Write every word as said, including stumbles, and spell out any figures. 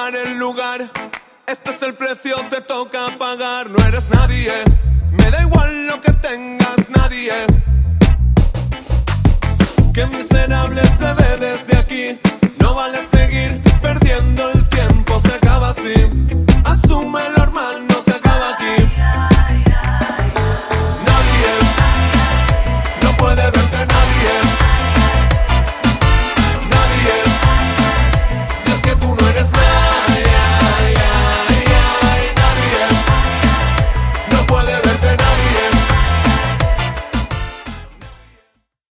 ocupar el lugar. Este es el precio, te toca pagar. No eres nadie, me da igual lo que tengas, nadie. Qué miserable se ve desde aquí. No vale seguir perdiendo el